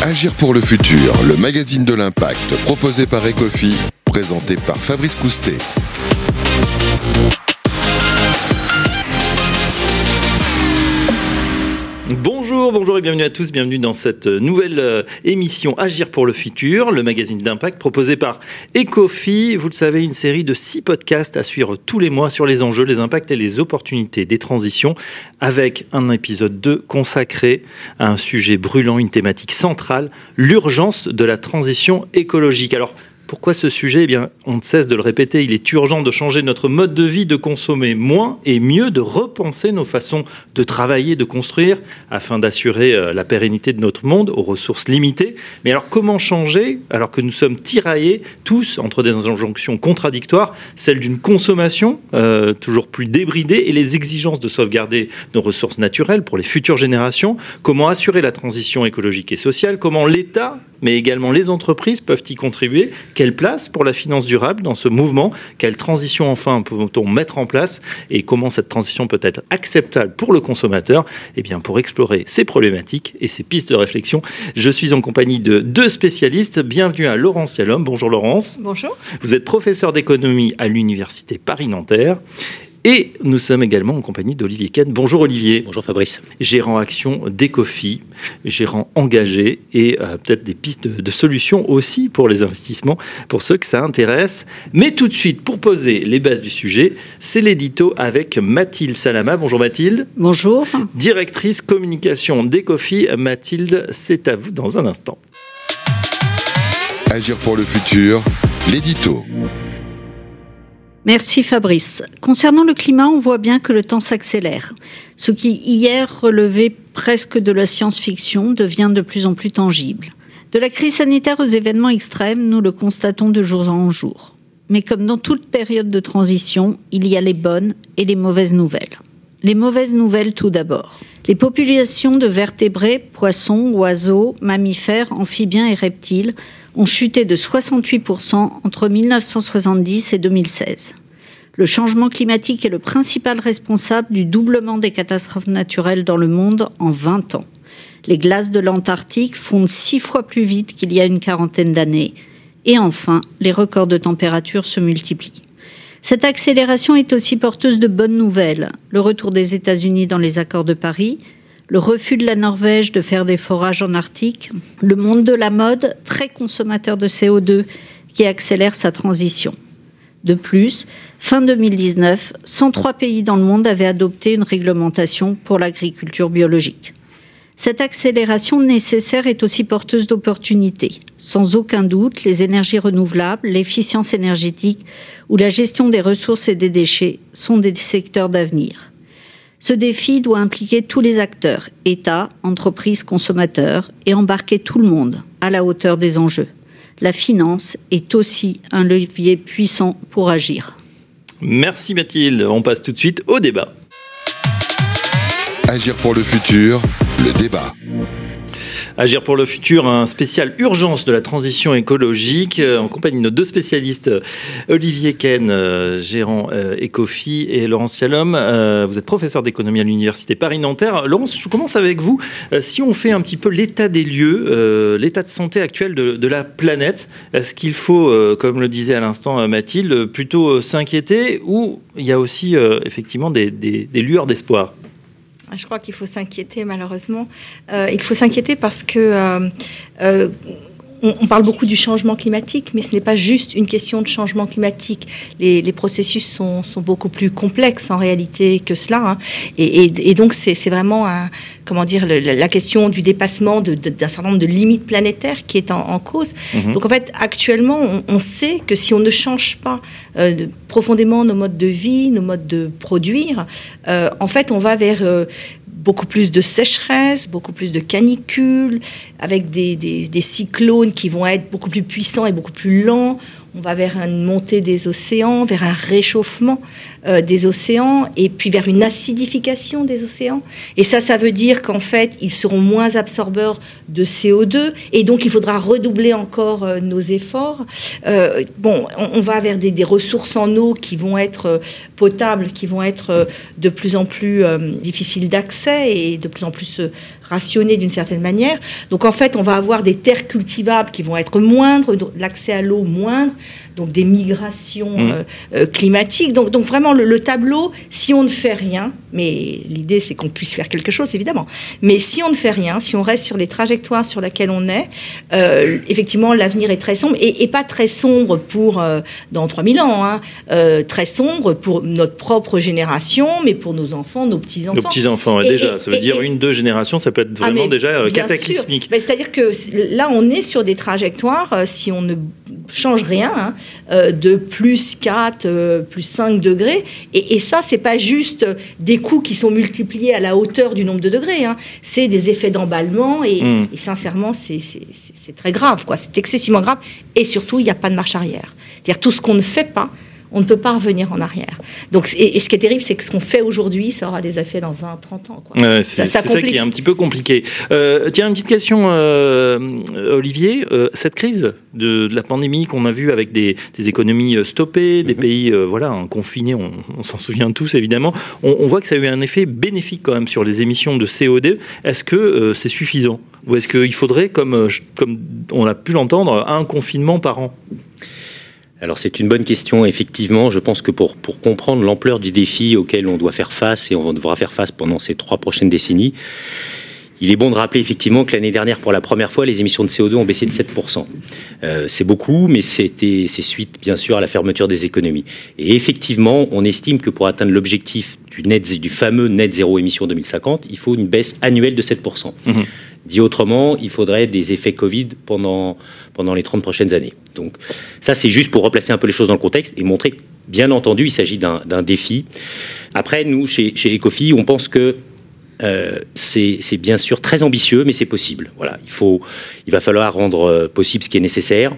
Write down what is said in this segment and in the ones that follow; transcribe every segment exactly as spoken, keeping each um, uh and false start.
Agir pour le futur, le magazine de l'impact proposé par Ecofi, présenté par Fabrice Coustet. Bonjour, bonjour et bienvenue à tous, bienvenue dans cette nouvelle euh, émission Agir pour le futur, le magazine d'impact proposé par Ecofi. Vous le savez, une série de six podcasts à suivre tous les mois sur les enjeux, les impacts et les opportunités des transitions, avec un épisode deux consacré à un sujet brûlant, une thématique centrale, l'urgence de la transition écologique. Alors, pourquoi ce sujet ? Eh bien, on ne cesse de le répéter, il est urgent de changer notre mode de vie, de consommer moins et mieux, de repenser nos façons de travailler, de construire, afin d'assurer la pérennité de notre monde aux ressources limitées. Mais alors, comment changer alors que nous sommes tiraillés tous entre des injonctions contradictoires, celle d'une consommation euh, toujours plus débridée et les exigences de sauvegarder nos ressources naturelles pour les futures générations ? Comment assurer la transition écologique et sociale ? Comment l'État, mais également les entreprises peuvent y contribuer ? Quelle place pour la finance durable dans ce mouvement ? Quelle transition enfin peut-on mettre en place ? Et comment cette transition peut être acceptable pour le consommateur ? Eh bien, pour explorer ces problématiques et ces pistes de réflexion, je suis en compagnie de deux spécialistes. Bienvenue à Laurence Yalom. Bonjour Laurence. Bonjour. Vous êtes professeur d'économie à l'Université Paris-Nanterre. Et nous sommes également en compagnie d'Olivier Ken. Bonjour Olivier. Bonjour Fabrice. Gérant action d'Ecofi, gérant engagé et euh, peut-être des pistes de, de solutions aussi pour les investissements, pour ceux que ça intéresse. Mais tout de suite, pour poser les bases du sujet, c'est l'édito avec Mathilde Salama. Bonjour Mathilde. Bonjour. Directrice communication d'Ecofi. Mathilde, c'est à vous dans un instant. Agir pour le futur, l'édito. Merci Fabrice. Concernant le climat, on voit bien que le temps s'accélère. Ce qui hier relevait presque de la science-fiction devient de plus en plus tangible. De la crise sanitaire aux événements extrêmes, nous le constatons de jour en jour. Mais comme dans toute période de transition, il y a les bonnes et les mauvaises nouvelles. Les mauvaises nouvelles tout d'abord. Les populations de vertébrés, poissons, oiseaux, mammifères, amphibiens et reptiles ont chuté de soixante-huit pour cent entre dix-neuf cent soixante-dix et deux mille seize. Le changement climatique est le principal responsable du doublement des catastrophes naturelles dans le monde en vingt ans. Les glaces de l'Antarctique fondent six fois plus vite qu'il y a une quarantaine d'années. Et enfin, les records de température se multiplient. Cette accélération est aussi porteuse de bonnes nouvelles. Le retour des États-Unis dans les accords de Paris, le refus de la Norvège de faire des forages en Arctique, le monde de la mode, très consommateur de C O deux, qui accélère sa transition. De plus, fin deux mille dix-neuf, cent trois pays dans le monde avaient adopté une réglementation pour l'agriculture biologique. Cette accélération nécessaire est aussi porteuse d'opportunités. Sans aucun doute, les énergies renouvelables, l'efficience énergétique ou la gestion des ressources et des déchets sont des secteurs d'avenir. Ce défi doit impliquer tous les acteurs, États, entreprises, consommateurs, et embarquer tout le monde à la hauteur des enjeux. La finance est aussi un levier puissant pour agir. Merci Mathilde. On passe tout de suite au débat. Agir pour le futur, le débat. Agir pour le futur, un spécial urgence de la transition écologique, en compagnie de nos deux spécialistes, Olivier Ken, euh, gérant euh, Ecofi, et Laurence Yalom. Euh, vous êtes professeur d'économie à l'Université Paris-Nanterre. Laurence, je commence avec vous. Euh, si on fait un petit peu l'état des lieux, euh, l'état de santé actuel de, de la planète, est-ce qu'il faut, euh, comme le disait à l'instant Mathilde, plutôt euh, s'inquiéter, ou il y a aussi euh, effectivement des, des, des lueurs d'espoir ? Je crois qu'il faut s'inquiéter, malheureusement. Euh, il faut s'inquiéter parce que euh, euh, on, on parle beaucoup du changement climatique, mais ce n'est pas juste une question de changement climatique. Les, les processus sont, sont beaucoup plus complexes en réalité que cela. Hein. Et, et, et donc, c'est, c'est vraiment un, comment dire, le, la question du dépassement de, de, d'un certain nombre de limites planétaires qui est en, en cause. Mmh. Donc, en fait, actuellement, on, on sait que si on ne change pas euh, de, profondément nos modes de vie, nos modes de produire, euh, en fait, on va vers euh, beaucoup plus de sécheresse, beaucoup plus de canicules, avec des, des, des cyclones qui vont être beaucoup plus puissants et beaucoup plus lents. On va vers une montée des océans, vers un réchauffement. euh, des océans et puis vers une acidification des océans. Et ça, ça veut dire qu'en fait, ils seront moins absorbeurs de C O deux et donc il faudra redoubler encore euh, nos efforts. Euh, bon, on, on va vers des, des ressources en eau qui vont être euh, potables, qui vont être euh, de plus en plus euh, difficiles d'accès et de plus en plus euh, rationnées d'une certaine manière. Donc en fait, on va avoir des terres cultivables qui vont être moindres, l'accès à l'eau moindre, donc des migrations mmh. euh, euh, climatiques. Donc, donc vraiment, le, le tableau, si on ne fait rien, mais l'idée c'est qu'on puisse faire quelque chose, évidemment, mais si on ne fait rien, si on reste sur les trajectoires sur lesquelles on est, euh, effectivement, l'avenir est très sombre, et, et pas très sombre pour euh, dans trois mille ans, hein, euh, très sombre pour notre propre génération, mais pour nos enfants, nos petits-enfants. Nos petits-enfants, et, déjà, et, ça veut et, dire et, une, deux générations, ça peut être vraiment ah, déjà euh, cataclysmique. Ben, c'est-à-dire que là, on est sur des trajectoires, euh, si on ne change rien, hein, euh, de plus quatre, euh, plus cinq degrés. Et, et ça, c'est pas juste des coups qui sont multipliés à la hauteur du nombre de degrés. Hein. C'est des effets d'emballement. Et, mmh. et sincèrement, c'est, c'est, c'est, c'est très grave, quoi. C'est excessivement grave. Et surtout, il n'y a pas de marche arrière. C'est-à-dire tout ce qu'on ne fait pas, on ne peut pas revenir en arrière. Donc, et, et ce qui est terrible, c'est que ce qu'on fait aujourd'hui, ça aura des effets dans vingt, trente ans. Quoi. Euh, c'est ça, ça, c'est ça qui est un petit peu compliqué. Euh, tiens, une petite question, euh, Olivier. Euh, cette crise de, de la pandémie qu'on a vue avec des, des économies stoppées, des mm-hmm. pays euh, voilà, confinés, on, on s'en souvient tous évidemment, on, on voit que ça a eu un effet bénéfique quand même sur les émissions de C O deux. Est-ce que euh, c'est suffisant ? Ou est-ce qu'il faudrait, comme, comme on a pu l'entendre, un confinement par an ? Alors c'est une bonne question, effectivement. Je pense que pour, pour comprendre l'ampleur du défi auquel on doit faire face, et on devra faire face pendant ces trois prochaines décennies, il est bon de rappeler effectivement que l'année dernière, pour la première fois, les émissions de C O deux ont baissé de sept pour cent. Euh, c'est beaucoup, mais c'était, c'est suite, bien sûr, à la fermeture des économies. Et effectivement, on estime que pour atteindre l'objectif du, net, du fameux net zéro émission deux mille cinquante, il faut une baisse annuelle de sept pour cent. Mmh. Dit autrement, il faudrait des effets Covid pendant, pendant les trente prochaines années. Donc ça, c'est juste pour replacer un peu les choses dans le contexte et montrer que, bien entendu, il s'agit d'un, d'un défi. Après, nous, chez, chez Ecofi, on pense que euh, c'est, c'est bien sûr très ambitieux, mais c'est possible. Voilà, il, faut, il va falloir rendre possible ce qui est nécessaire.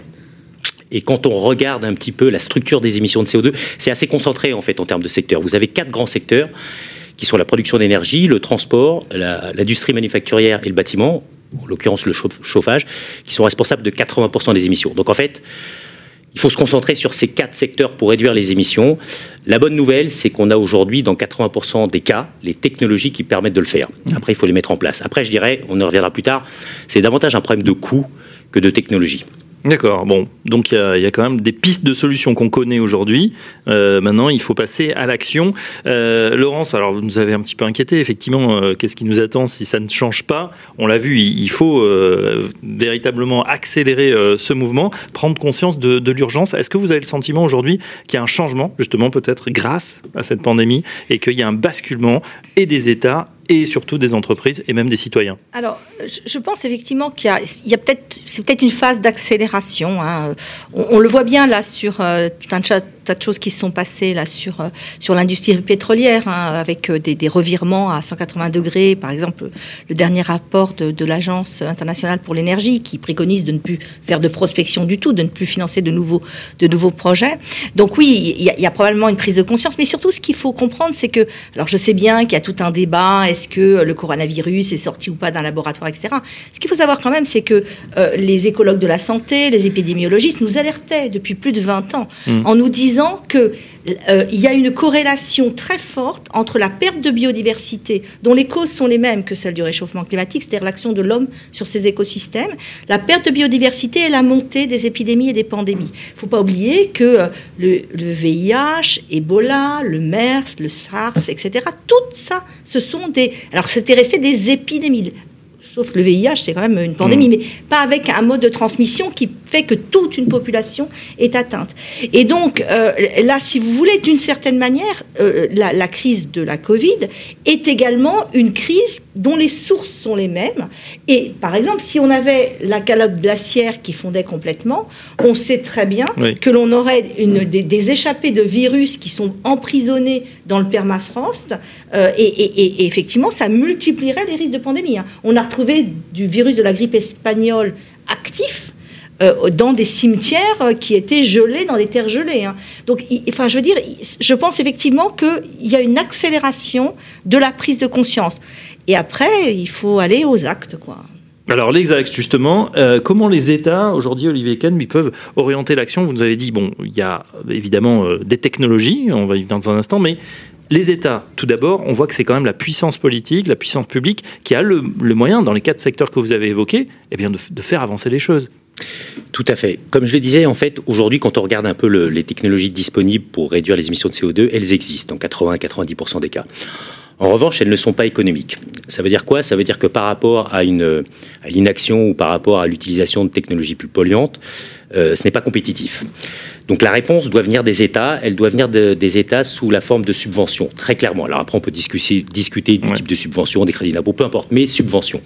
Et quand on regarde un petit peu la structure des émissions de C O deux, c'est assez concentré, en fait, en termes de secteurs. Vous avez quatre grands secteurs qui sont la production d'énergie, le transport, la, l'industrie manufacturière et le bâtiment, en l'occurrence le chauffage, qui sont responsables de quatre-vingts pour cent des émissions. Donc en fait, il faut se concentrer sur ces quatre secteurs pour réduire les émissions. La bonne nouvelle, c'est qu'on a aujourd'hui, dans quatre-vingts pour cent des cas, les technologies qui permettent de le faire. Après, il faut les mettre en place. Après, je dirais, on en reviendra plus tard, c'est davantage un problème de coût que de technologie. D'accord, bon, donc il y, y a quand même des pistes de solutions qu'on connaît aujourd'hui. Euh, maintenant, il faut passer à l'action. Euh, Laurence, alors vous nous avez un petit peu inquiété, effectivement, euh, qu'est-ce qui nous attend si ça ne change pas ? On l'a vu, il, il faut euh, véritablement accélérer euh, ce mouvement, prendre conscience de, de l'urgence. Est-ce que vous avez le sentiment aujourd'hui qu'il y a un changement, justement peut-être grâce à cette pandémie, et qu'il y a un basculement et des États et surtout des entreprises et même des citoyens? Alors, je pense effectivement qu'il y a, il y a peut-être, c'est peut-être une phase d'accélération. Hein. On, on le voit bien là sur euh, tout un tas de choses qui se sont passées là sur euh, sur l'industrie pétrolière, hein, avec euh, des, des revirements à cent quatre-vingts degrés. Par exemple, le dernier rapport de, de l'Agence internationale pour l'énergie qui préconise de ne plus faire de prospection du tout, de ne plus financer de nouveaux de nouveaux projets. Donc oui, il y a, il y a probablement une prise de conscience, mais surtout ce qu'il faut comprendre, c'est que, alors je sais bien qu'il y a tout un débat. Est-ce que le coronavirus est sorti ou pas d'un laboratoire, et cetera. Ce qu'il faut savoir quand même, c'est que euh, les écologues de la santé, les épidémiologistes nous alertaient depuis plus de vingt ans mmh. en nous disant que euh, il y a une corrélation très forte entre la perte de biodiversité, dont les causes sont les mêmes que celles du réchauffement climatique, c'est-à-dire l'action de l'homme sur ces écosystèmes, la perte de biodiversité et la montée des épidémies et des pandémies. Il ne faut pas oublier que euh, le, le V I H, Ebola, le MERS, le SARS, et cetera, tout ça, ce sont des... Alors, c'était resté des épidémies. Sauf que le V I H, c'est quand même une pandémie, mmh. mais pas avec un mode de transmission qui fait que toute une population est atteinte. Et donc, euh, là, si vous voulez, d'une certaine manière, euh, la, la crise de la Covid est également une crise dont les sources sont les mêmes. Et, par exemple, si on avait la calotte glaciaire qui fondait complètement, on sait très bien oui. que l'on aurait une, des, des échappées de virus qui sont emprisonnés dans le permafrost, euh, et, et, et, et effectivement, ça multiplierait les risques de pandémie. Hein. On a retrouvé du virus de la grippe espagnole actif euh, dans des cimetières qui étaient gelés, dans des terres gelées. Hein. Donc, il, enfin, je veux dire, je pense effectivement qu'il y a une accélération de la prise de conscience. Et après, il faut aller aux actes, quoi. Alors les axes justement, euh, comment les États aujourd'hui, Olivier Kahn, ils peuvent orienter l'action? Vous nous avez dit, bon, il y a évidemment euh, des technologies, on va y venir dans un instant, mais les États, tout d'abord, on voit que c'est quand même la puissance politique, la puissance publique qui a le, le moyen, dans les quatre secteurs que vous avez évoqués, eh bien de, de faire avancer les choses. Tout à fait. Comme je le disais, en fait, aujourd'hui, quand on regarde un peu le, les technologies disponibles pour réduire les émissions de C O deux, elles existent dans quatre-vingts à quatre-vingt-dix pour cent des cas. En revanche, elles ne sont pas économiques. Ça veut dire quoi? Ça veut dire que par rapport à, une, à l'inaction ou par rapport à l'utilisation de technologies plus polluantes, euh, ce n'est pas compétitif. Donc la réponse doit venir des États, elle doit venir de, des États sous la forme de subventions, très clairement. Alors après, on peut discuter, discuter du ouais. type de subvention, des crédits d'impôt, peu importe, mais subventions.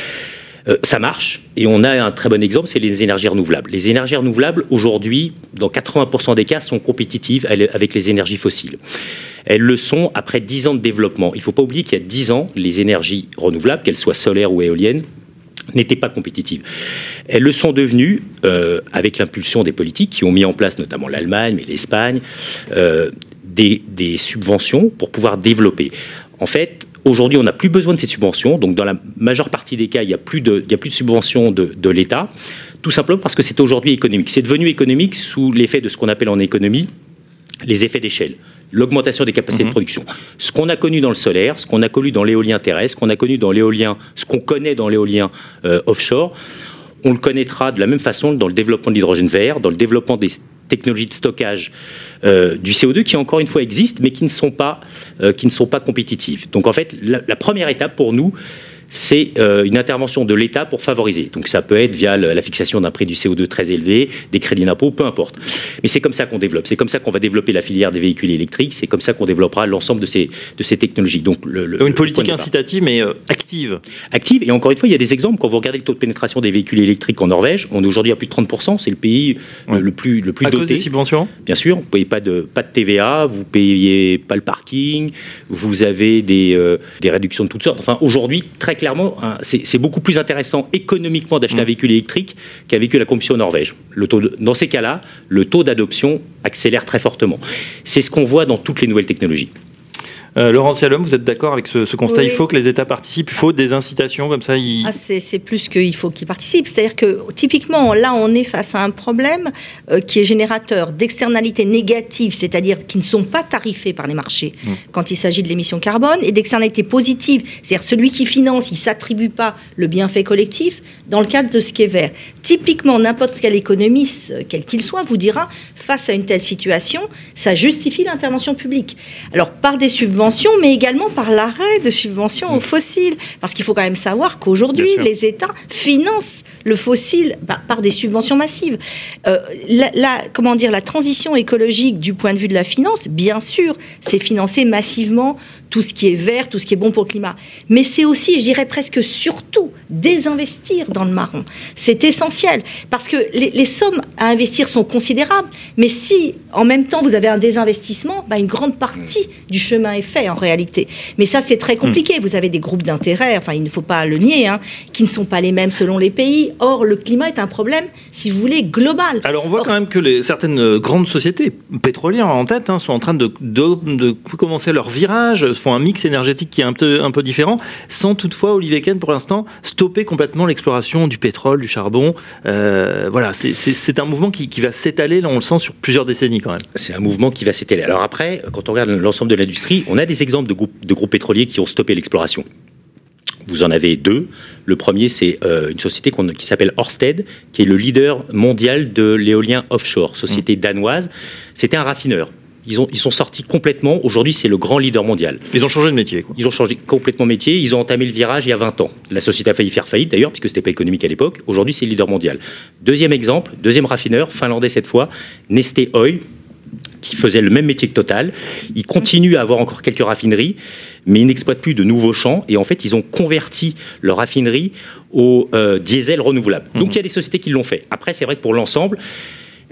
Euh, ça marche, et on a un très bon exemple, c'est les énergies renouvelables. Les énergies renouvelables, aujourd'hui, dans quatre-vingts pour cent des cas, sont compétitives avec les énergies fossiles. Elles le sont après dix ans de développement. Il ne faut pas oublier qu'il y a dix ans, les énergies renouvelables, qu'elles soient solaires ou éoliennes, n'étaient pas compétitives. Elles le sont devenues euh, avec l'impulsion des politiques qui ont mis en place, notamment l'Allemagne, mais l'Espagne, euh, des, des subventions pour pouvoir développer. En fait, aujourd'hui, on n'a plus besoin de ces subventions. Donc, dans la majeure partie des cas, il n'y a plus de, il y a plus de subventions de, de l'État, tout simplement parce que c'est aujourd'hui économique. C'est devenu économique sous l'effet de ce qu'on appelle en économie les effets d'échelle. L'augmentation des capacités mmh. de production. Ce qu'on a connu dans le solaire, ce qu'on a connu dans l'éolien terrestre, ce qu'on a connu dans l'éolien, ce qu'on connaît dans l'éolien euh, offshore, on le connaîtra de la même façon dans le développement de l'hydrogène vert, dans le développement des technologies de stockage euh, du C O deux qui, encore une fois, existent, mais qui ne sont pas, euh, qui ne sont pas compétitives. Donc, en fait, la, la première étape pour nous, c'est euh, une intervention de l'État pour favoriser. Donc ça peut être via la fixation d'un prix du C O deux très élevé, des crédits d'impôt, peu importe. Mais c'est comme ça qu'on développe. C'est comme ça qu'on va développer la filière des véhicules électriques. C'est comme ça qu'on développera l'ensemble de ces, de ces technologies. Donc le, le, une politique incitative, mais euh, active. Active. Et encore une fois, il y a des exemples. Quand vous regardez le taux de pénétration des véhicules électriques en Norvège, on est aujourd'hui à plus de trente pour cent. C'est le pays ouais. le plus, le plus à doté. À cause des subventions ? Bien sûr. Vous ne payez pas de, pas de T V A, vous ne payez pas le parking, vous avez des, euh, des réductions de toutes sortes. Enfin, aujourd'hui, très clairement, hein, c'est C'est beaucoup plus intéressant économiquement d'acheter mmh. un véhicule électrique qu'un véhicule à combustion en Norvège. Le taux de, dans ces cas-là, le taux d'adoption accélère très fortement. C'est ce qu'on voit dans toutes les nouvelles technologies. Euh, Laurence Yalom, vous êtes d'accord avec ce, ce constat? Oui. Il faut que les États participent, il faut des incitations comme ça. Ils... Ah, c'est, c'est plus qu'il faut qu'ils participent. C'est-à-dire que typiquement, là, on est face à un problème euh, qui est générateur d'externalités négatives, c'est-à-dire qui ne sont pas tarifées par les marchés mmh. quand il s'agit de l'émission carbone, et d'externalités positives, c'est-à-dire celui qui finance, il ne s'attribue pas le bienfait collectif dans le cadre de ce qui est vert. Typiquement, n'importe quel économiste, quel qu'il soit, vous dira, face à une telle situation, ça justifie l'intervention publique. Alors, par des subventions, mais également par l'arrêt de subventions aux fossiles. Parce qu'il faut quand même savoir qu'aujourd'hui, les États financent le fossile par, par des subventions massives. Euh, la, la, comment dire, la transition écologique du point de vue de la finance, bien sûr, c'est financer massivement tout ce qui est vert, tout ce qui est bon pour le climat. Mais c'est aussi, je dirais presque surtout, désinvestir dans le marron. C'est essentiel. Parce que les, les sommes à investir sont considérables. Mais si, en même temps, vous avez un désinvestissement, bah, une grande partie du chemin est fait en réalité. Mais ça, c'est très compliqué. Vous avez des groupes d'intérêt, enfin, il ne faut pas le nier, hein, qui ne sont pas les mêmes selon les pays. Or, le climat est un problème, si vous voulez, global. Alors, on voit Or, quand même que les, certaines grandes sociétés pétrolières en tête hein, sont en train de, de, de commencer leur virage, font un mix énergétique qui est un peu, un peu différent, sans toutefois, Olivier Kahn, pour l'instant, stopper complètement l'exploration du pétrole, du charbon. Euh, voilà, c'est, c'est, c'est un mouvement qui, qui va s'étaler, là, on le sent, sur plusieurs décennies quand même. C'est un mouvement qui va s'étaler. Alors après, quand on regarde l'ensemble de l'industrie, on a des exemples de groupes, de groupes pétroliers qui ont stoppé l'exploration. Vous en avez deux. Le premier, c'est euh, une société qu'on, qui s'appelle Ørsted, qui est le leader mondial de l'éolien offshore, société mmh. danoise. C'était un raffineur. Ils, ont, ils sont sortis complètement. Aujourd'hui, c'est le grand leader mondial. Ils ont changé de métier, quoi. Ils ont changé complètement de métier. Ils ont entamé le virage il y a vingt ans. La société a failli faire faillite, d'ailleurs, puisque ce n'était pas économique à l'époque. Aujourd'hui, c'est le leader mondial. Deuxième exemple, deuxième raffineur, finlandais cette fois, Neste Oil, qui faisait le même métier que Total. Ils continuent à avoir encore quelques raffineries, mais ils n'exploitent plus de nouveaux champs. Et en fait, ils ont converti leur raffinerie au euh, diesel renouvelable. Mmh. Donc, il y a des sociétés qui l'ont fait. Après, c'est vrai que pour l'ensemble,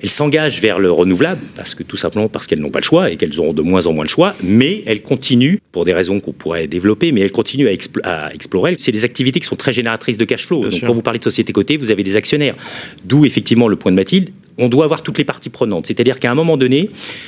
elles s'engagent vers le renouvelable, parce que tout simplement parce qu'elles n'ont pas le choix et qu'elles auront de moins en moins le choix, mais elles continuent, pour des raisons qu'on pourrait développer, mais elles continuent à, expl- à explorer. C'est des activités qui sont très génératrices de cash flow. Bien Donc sûr. quand vous parlez de société cotée, vous avez des actionnaires. D'où effectivement le point de Mathilde, on doit avoir toutes les parties prenantes. C'est-à-dire qu'à un moment donné,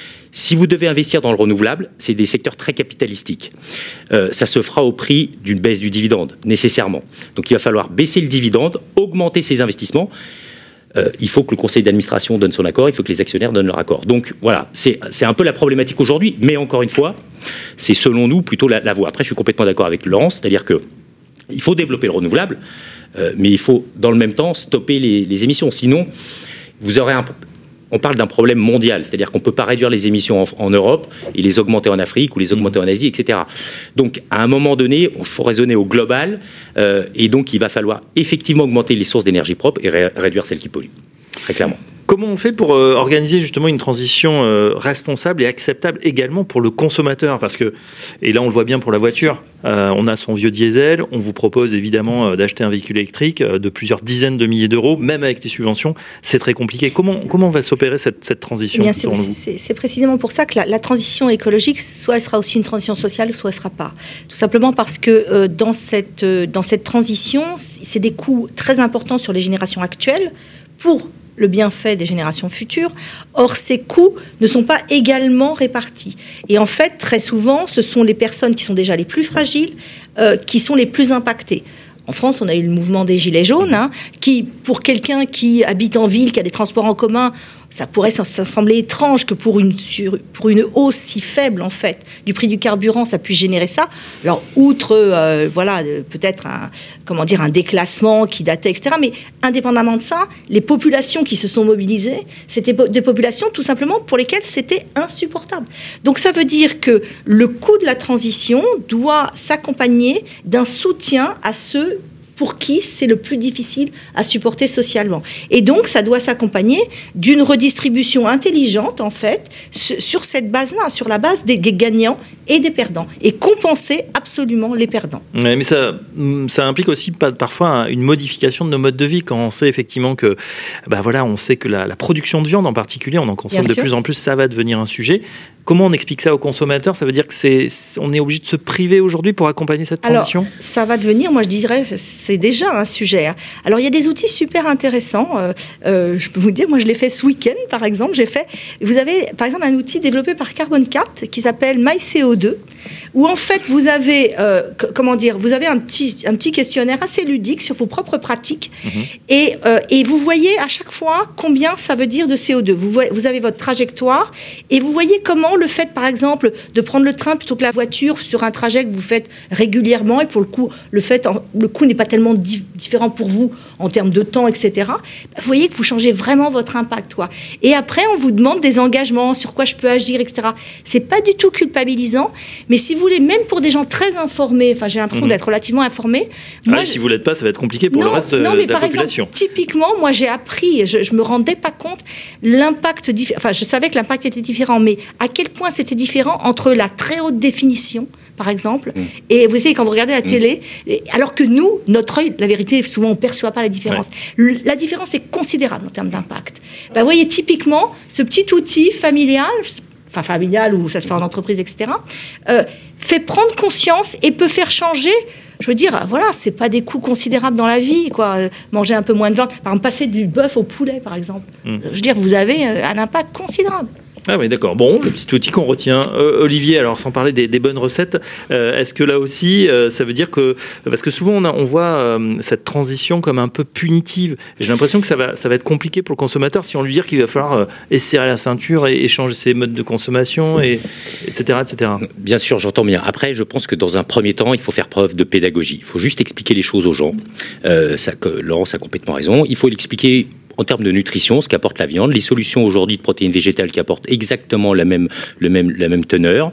si vous devez investir dans le renouvelable, c'est des secteurs très capitalistiques. Euh, ça se fera au prix d'une baisse du dividende, nécessairement. Donc il va falloir baisser le dividende, augmenter ses investissements. Euh, il faut que le conseil d'administration donne son accord, il faut que les actionnaires donnent leur accord. Donc voilà, c'est, c'est un peu la problématique aujourd'hui, mais encore une fois, c'est selon nous plutôt la, la voie. Après, je suis complètement d'accord avec Laurence, c'est-à-dire que il faut développer le renouvelable, euh, mais il faut dans le même temps stopper les, les émissions. Sinon, vous aurez un... On parle d'un problème mondial, c'est-à-dire qu'on ne peut pas réduire les émissions en, en Europe et les augmenter en Afrique ou les augmenter en Asie, et cetera. Donc, à un moment donné, il faut raisonner au global euh, et donc il va falloir effectivement augmenter les sources d'énergie propre et ré- réduire celles qui polluent, très clairement. Comment on fait pour euh, organiser justement une transition euh, responsable et acceptable également pour le consommateur ? Parce que, et là on le voit bien pour la voiture, euh, on a son vieux diesel, on vous propose évidemment euh, d'acheter un véhicule électrique euh, de plusieurs dizaines de milliers d'euros, même avec des subventions, c'est très compliqué. Comment, comment va s'opérer cette, cette transition ? Eh bien, c'est, c'est, c'est précisément pour ça que la, la transition écologique, soit elle sera aussi une transition sociale, soit elle ne sera pas. Tout simplement parce que euh, dans, cette, euh, dans cette transition, c'est des coûts très importants sur les générations actuelles pour le bienfait des générations futures. Or, ces coûts ne sont pas également répartis. Et en fait, très souvent, ce sont les personnes qui sont déjà les plus fragiles euh, qui sont les plus impactées. En France, on a eu le mouvement des Gilets jaunes, hein, qui, pour quelqu'un qui habite en ville, qui a des transports en commun, ça pourrait sembler étrange que pour une, sur, pour une hausse si faible, en fait, du prix du carburant, ça puisse générer ça. Alors, outre, euh, voilà, peut-être un, comment dire, un déclassement qui datait, et cetera. Mais indépendamment de ça, les populations qui se sont mobilisées, c'était des populations tout simplement pour lesquelles c'était insupportable. Donc, ça veut dire que le coût de la transition doit s'accompagner d'un soutien à ceux pour qui c'est le plus difficile à supporter socialement. Et donc, ça doit s'accompagner d'une redistribution intelligente, en fait, sur cette base-là, sur la base des gagnants et des perdants, et compenser absolument les perdants. Ouais, mais ça, ça implique aussi parfois une modification de nos modes de vie, quand on sait effectivement que, bah voilà, on sait que la, la production de viande en particulier, on en consomme Bien de sûr. plus en plus, ça va devenir un sujet. Comment on explique ça aux consommateurs ? Ça veut dire que c'est, on est obligé de se priver aujourd'hui pour accompagner cette transition ? Alors, ça va devenir, moi je dirais, c'est déjà un sujet. Alors, il y a des outils super intéressants. Euh, euh, je peux vous dire, moi je l'ai fait ce week-end, par exemple. J'ai fait, vous avez, par exemple, un outil développé par Carbon quatre qui s'appelle My C O deux, où en fait, vous avez, euh, c- comment dire, vous avez un petit, un petit questionnaire assez ludique sur vos propres pratiques. Mmh. Et, euh, et vous voyez à chaque fois combien ça veut dire de C O deux. Vous, voyez, vous avez votre trajectoire et vous voyez comment le fait, par exemple, de prendre le train plutôt que la voiture sur un trajet que vous faites régulièrement, et pour le coup, le, fait, le coût n'est pas tellement dif- différent pour vous en termes de temps, et cetera, bah, vous voyez que vous changez vraiment votre impact, quoi. Et après, on vous demande des engagements, sur quoi je peux agir, et cetera. C'est pas du tout culpabilisant, mais si vous voulez, même pour des gens très informés, enfin, j'ai l'impression mmh. d'être relativement informé. Moi, ah, je... Si vous l'êtes pas, ça va être compliqué pour non, le reste non, de mais la par population. Exemple, typiquement, moi, j'ai appris, je, je me rendais pas compte l'impact différent. Enfin, je savais que l'impact était différent, mais à quel point c'était différent entre la très haute définition, par exemple, mmh. et vous savez, quand vous regardez la télé, mmh. alors que nous, notre œil, la vérité, souvent, on ne perçoit pas la différence. Ouais. La différence est considérable en termes d'impact. Ben, vous voyez, typiquement, ce petit outil familial, enfin familial, ou ça se fait en entreprise, et cetera, euh, fait prendre conscience et peut faire changer. Je veux dire, voilà, c'est pas des coûts considérables dans la vie, quoi. Euh, manger un peu moins de viande, par exemple, passer du bœuf au poulet, par exemple. Mmh. Je veux dire, vous avez un impact considérable. Ah oui, d'accord. Bon, le petit outil qu'on retient. Euh, Olivier, alors sans parler des, des bonnes recettes, euh, est-ce que là aussi, euh, ça veut dire que... Parce que souvent, on, a, on voit euh, cette transition comme un peu punitive. Et j'ai l'impression que ça va, ça va être compliqué pour le consommateur si on lui dit qu'il va falloir euh, esserrer la ceinture et, et changer ses modes de consommation, et, etc., et cetera. Bien sûr, j'entends bien. Après, je pense que dans un premier temps, il faut faire preuve de pédagogie. Il faut juste expliquer les choses aux gens. Euh, ça, que Laurence a complètement raison. Il faut l'expliquer en termes de nutrition, ce qu'apporte la viande, les solutions aujourd'hui de protéines végétales qui apportent exactement la même, le même, la même teneur.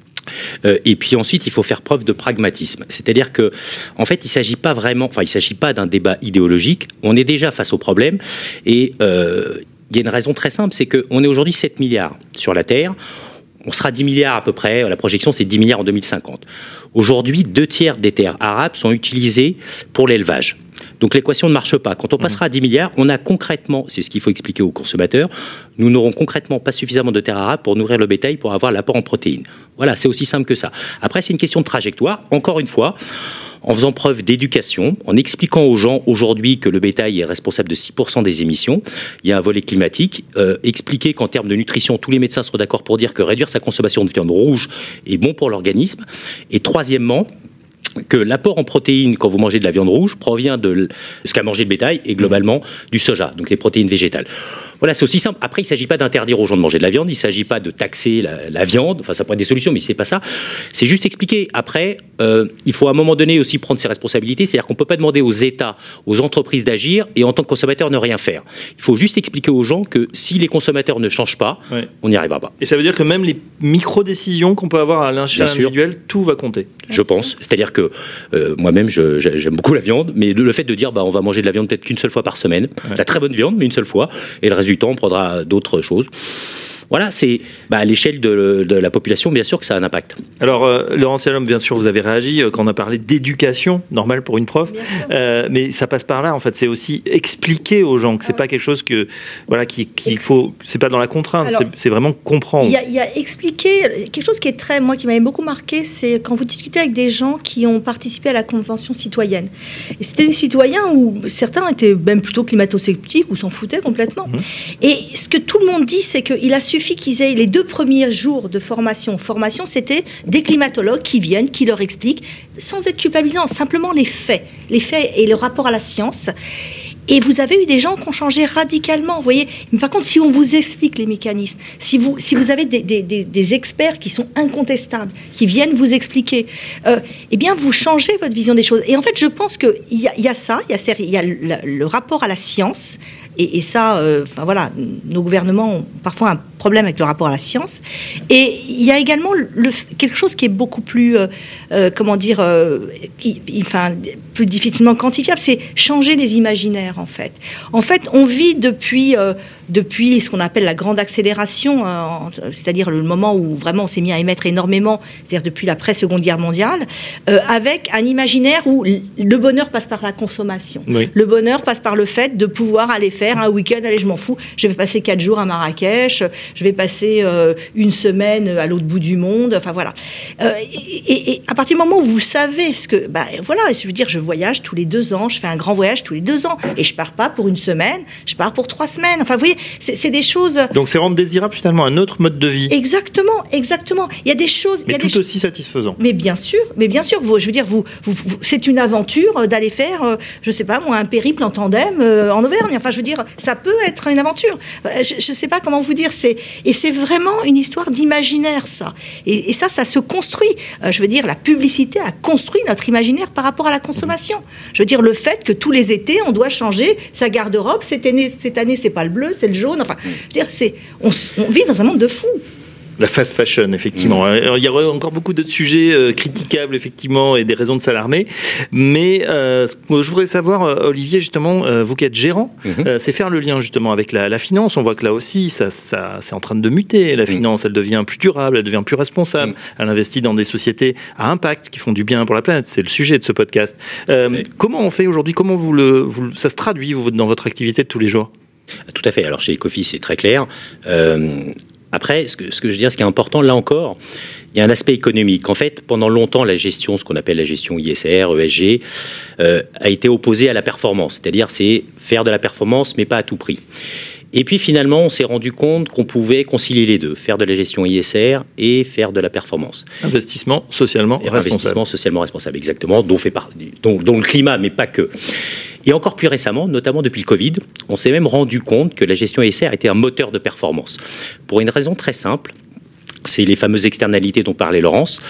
Euh, et puis ensuite, il faut faire preuve de pragmatisme. C'est-à-dire que, en fait, il s'agit pas vraiment, enfin, il s'agit pas d'un débat idéologique. On est déjà face au problème, et euh, il y a une raison très simple, c'est qu'on est aujourd'hui sept milliards sur la Terre. On sera dix milliards à peu près. La projection, c'est dix milliards en deux mille cinquante. Aujourd'hui, deux tiers des terres arables sont utilisées pour l'élevage. Donc l'équation ne marche pas. Quand on passera à dix milliards, on a concrètement, c'est ce qu'il faut expliquer aux consommateurs, nous n'aurons concrètement pas suffisamment de terres arables pour nourrir le bétail, pour avoir l'apport en protéines. Voilà, c'est aussi simple que ça. Après, c'est une question de trajectoire. Encore une fois, en faisant preuve d'éducation, en expliquant aux gens aujourd'hui que le bétail est responsable de six pour cent des émissions, il y a un volet climatique, euh, expliquer qu'en termes de nutrition, tous les médecins sont d'accord pour dire que réduire sa consommation de viande rouge est bon pour l'organisme. Et troisièmement, que l'apport en protéines quand vous mangez de la viande rouge provient de ce qu'a mangé le bétail et globalement du soja, donc les protéines végétales. Voilà, c'est aussi simple. Après, il ne s'agit pas d'interdire aux gens de manger de la viande, il ne s'agit pas de taxer la, la viande, enfin ça pourrait être des solutions, mais ce n'est pas ça. C'est juste expliquer. Après, euh, il faut à un moment donné aussi prendre ses responsabilités, c'est-à-dire qu'on ne peut pas demander aux États, aux entreprises d'agir et en tant que consommateur ne rien faire. Il faut juste expliquer aux gens que si les consommateurs ne changent pas, ouais. on n'y arrivera pas. Et ça veut dire que même les micro-décisions qu'on peut avoir à l'échelle individuelle, tout va compter. Je pense. C'est-à-dire que euh, moi-même, je, j'aime beaucoup la viande, mais le fait de dire bah, on va manger de la viande peut-être qu'une seule fois par semaine, ouais. la très bonne viande, mais une seule fois, et le reste du temps, on prendra d'autres choses. Voilà, c'est bah, à l'échelle de, de la population, bien sûr que ça a un impact. Alors, euh, Laurence Yalom, bien sûr, vous avez réagi euh, quand on a parlé d'éducation, normal pour une prof, euh, mais ça passe par là, en fait. C'est aussi expliquer aux gens que c'est ah, pas quelque chose que, voilà, qu'il qui faut, c'est pas dans la contrainte, alors, c'est, c'est vraiment comprendre. Il y, y a expliquer quelque chose qui est très, moi, qui m'avait beaucoup marqué, c'est quand vous discutez avec des gens qui ont participé à la Convention citoyenne. Et c'était des citoyens où certains étaient même plutôt climato-sceptiques ou s'en foutaient complètement. Mmh. Et ce que tout le monde dit, c'est qu'il a su suffit qu'ils aient les deux premiers jours de formation. Formation, c'était des climatologues qui viennent, qui leur expliquent, sans être culpabilisants, simplement les faits. Les faits et le rapport à la science. Et vous avez eu des gens qui ont changé radicalement, vous voyez. Mais par contre, si on vous explique les mécanismes, si vous, si vous avez des, des, des, des experts qui sont incontestables, qui viennent vous expliquer, euh, eh bien, vous changez votre vision des choses. Et en fait, je pense qu'il y a, y a ça, il y a, il y a le, le rapport à la science, et, et ça, euh, enfin, voilà, nos gouvernements ont parfois un problème avec le rapport à la science. Et il y a également le, quelque chose qui est beaucoup plus, euh, euh, comment dire, euh, qui, enfin, plus difficilement quantifiable, c'est changer les imaginaires, en fait. En fait, on vit depuis, euh, depuis ce qu'on appelle la grande accélération, euh, c'est-à-dire le moment où vraiment on s'est mis à émettre énormément, c'est-à-dire depuis l'après-seconde guerre mondiale, euh, avec un imaginaire où le bonheur passe par la consommation. Oui. Le bonheur passe par le fait de pouvoir aller faire un week-end, allez, je m'en fous, je vais passer quatre jours à Marrakech, je vais passer euh, une semaine à l'autre bout du monde, enfin voilà. Euh, et, et, et à partir du moment où vous savez ce que, ben voilà, je veux dire, je voyage tous les deux ans, je fais un grand voyage tous les deux ans, et je pars pas pour une semaine, je pars pour trois semaines. Enfin, vous voyez, c'est, c'est des choses. Donc, c'est rendre désirable finalement un autre mode de vie. Exactement, exactement. Il y a des choses. Mais il y a tout des aussi satisfaisant. Mais bien sûr, mais bien sûr, vous, je veux dire, vous, vous, vous c'est une aventure d'aller faire, euh, je sais pas moi, un périple en tandem euh, en Auvergne. Enfin, je veux dire, ça peut être une aventure. Je, je sais pas comment vous dire. C'est et c'est vraiment une histoire d'imaginaire, ça. Et, et ça, ça se construit. Euh, je veux dire, la publicité a construit notre imaginaire par rapport à la consommation. Je veux dire, le fait que tous les étés, on doit changer sa garde-robe. Cette année, cette année, c'est pas le bleu, c'est le jaune. Enfin, je veux dire, c'est, on, on vit dans un monde de fous. La fast fashion, effectivement. Mmh. Alors, il y aurait encore beaucoup d'autres sujets euh, critiquables, effectivement, et des raisons de s'alarmer. Mais euh, ce que je voudrais savoir, euh, Olivier, justement, euh, vous qui êtes gérant, mmh. euh, c'est faire le lien, justement, avec la, la finance. On voit que là aussi, ça, ça, c'est en train de muter. La mmh. finance, elle devient plus durable, elle devient plus responsable. Mmh. Elle investit dans des sociétés à impact qui font du bien pour la planète. C'est le sujet de ce podcast. Euh, comment on fait aujourd'hui? Comment vous le, vous, ça se traduit vous, dans votre activité de tous les jours? Tout à fait. Alors, chez Ecofi, c'est très clair. Euh, Après, ce que, ce que je veux dire, ce qui est important, là encore, il y a un aspect économique. En fait, pendant longtemps, la gestion, ce qu'on appelle la gestion I S R, E S G, euh, a été opposée à la performance. C'est-à-dire, c'est faire de la performance, mais pas à tout prix. Et puis, finalement, on s'est rendu compte qu'on pouvait concilier les deux, faire de la gestion I S R et faire de la performance. Investissement socialement et responsable. Investissement socialement responsable, exactement, dont, fait par, dont, dont le climat, mais pas que. Et encore plus récemment, notamment depuis le Covid, on s'est même rendu compte que la gestion I S R était un moteur de performance. Pour une raison très simple, c'est les fameuses externalités dont parlait Laurence.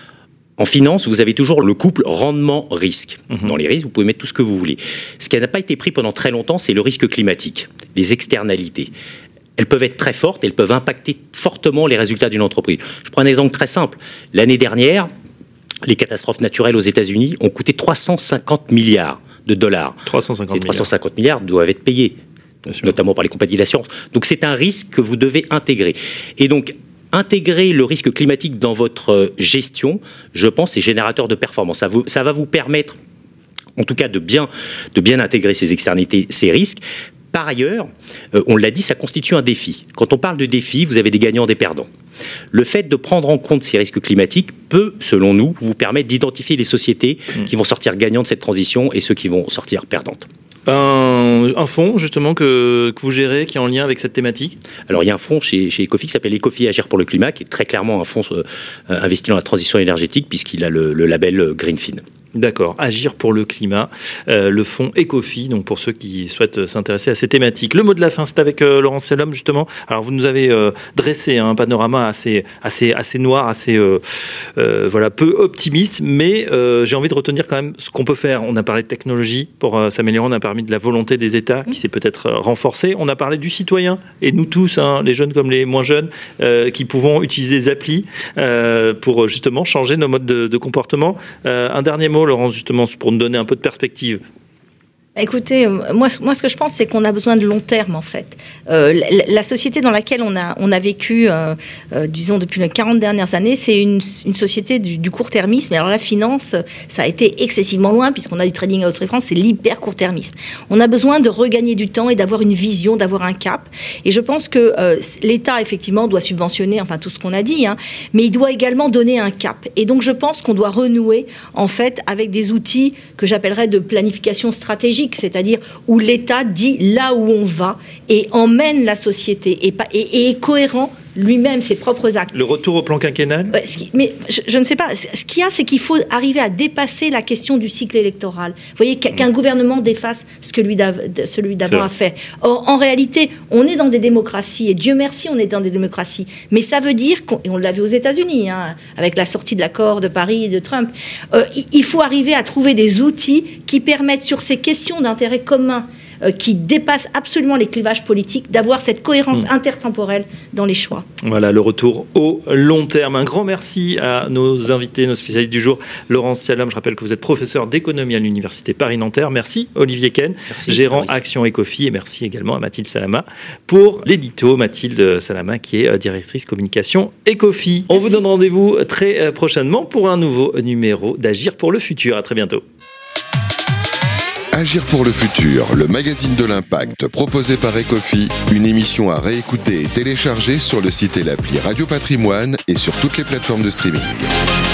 En finance, vous avez toujours le couple rendement-risque. Mmh. Dans les risques, vous pouvez mettre tout ce que vous voulez. Ce qui n'a pas été pris pendant très longtemps, c'est le risque climatique, les externalités. Elles peuvent être très fortes, elles peuvent impacter fortement les résultats d'une entreprise. Je prends un exemple très simple. L'année dernière, les catastrophes naturelles aux États-Unis ont coûté trois cent cinquante milliards de dollars. trois cent cinquante Ces trois cent cinquante milliards doivent être payés, notamment par les compagnies d'assurance. Donc c'est un risque que vous devez intégrer. Et donc, intégrer le risque climatique dans votre gestion, je pense, est générateur de performance. Ça, vous, ça va vous permettre, en tout cas de bien, de bien intégrer ces externalités, ces risques. Par ailleurs, euh, on l'a dit, ça constitue un défi. Quand on parle de défi, vous avez des gagnants, des perdants. Le fait de prendre en compte ces risques climatiques peut, selon nous, vous permettre d'identifier les sociétés mmh. qui vont sortir gagnantes de cette transition et ceux qui vont sortir perdantes. Un, un fonds, justement, que, que vous gérez, qui est en lien avec cette thématique ? Alors, il y a un fonds chez, chez Ecofi qui s'appelle Ecofi Agir pour le climat, qui est très clairement un fonds euh, investi dans la transition énergétique, puisqu'il a le, le label Greenfin. D'accord, Agir pour le climat, euh, le fonds Ecofi, donc pour ceux qui souhaitent s'intéresser à ces thématiques. Le mot de la fin, c'est avec euh, Laurence Sellom, justement. Alors, vous nous avez euh, dressé un panorama assez, assez, assez noir, assez euh, euh, voilà, peu optimiste, mais euh, j'ai envie de retenir quand même ce qu'on peut faire. On a parlé de technologie pour euh, s'améliorer, on a parlé de la volonté des États qui s'est peut-être euh, renforcée, on a parlé du citoyen, et nous tous, hein, les jeunes comme les moins jeunes, euh, qui pouvons utiliser des applis euh, pour justement changer nos modes de, de comportement. Euh, un dernier mot, Laurence, justement, pour nous donner un peu de perspective. Écoutez, moi, moi, ce que je pense, c'est qu'on a besoin de long terme, en fait. Euh, la, la société dans laquelle on a, on a vécu, euh, euh, disons, depuis les quarante dernières années, c'est une, une société du, du court-termisme. Et alors, la finance, ça a été excessivement loin, puisqu'on a du trading à haute fréquence, c'est l'hyper-court-termisme. On a besoin de regagner du temps et d'avoir une vision, d'avoir un cap. Et je pense que euh, l'État, effectivement, doit subventionner, enfin, tout ce qu'on a dit, hein, mais il doit également donner un cap. Et donc, je pense qu'on doit renouer, en fait, avec des outils que j'appellerais de planification stratégique, c'est-à-dire où l'État dit là où on va et emmène la société et, pas, et, et est cohérent lui-même, ses propres actes. Le retour au plan quinquennal ? Ouais, ce qui, mais je, je ne sais pas. Ce qu'il y a, c'est qu'il faut arriver à dépasser la question du cycle électoral. Vous voyez, qu'un gouvernement défasse ce que lui d'av- celui d'avant a fait. Or, en réalité, on est dans des démocraties, et Dieu merci, on est dans des démocraties. Mais ça veut dire, qu'on, et on l'a vu aux États-Unis, hein, avec la sortie de l'accord de Paris et de Trump, euh, il faut arriver à trouver des outils qui permettent, sur ces questions d'intérêt commun, Euh, qui dépasse absolument les clivages politiques, d'avoir cette cohérence mmh. intertemporelle dans les choix. Voilà, le retour au long terme. Un grand merci à nos invités, nos spécialistes du jour. Laurence Sellom, je rappelle que vous êtes professeur d'économie à l'Université Paris-Nanterre. Merci Olivier Ken, merci, gérant merci. Action Ecofi, et merci également à Mathilde Salama pour l'édito. Mathilde Salama qui est directrice communication Ecofi. On vous donne rendez-vous très prochainement pour un nouveau numéro d'Agir pour le futur. À très bientôt. Agir pour le futur, le magazine de l'impact proposé par Ecofi, une émission à réécouter et télécharger sur le site et l'appli Radio Patrimoine et sur toutes les plateformes de streaming.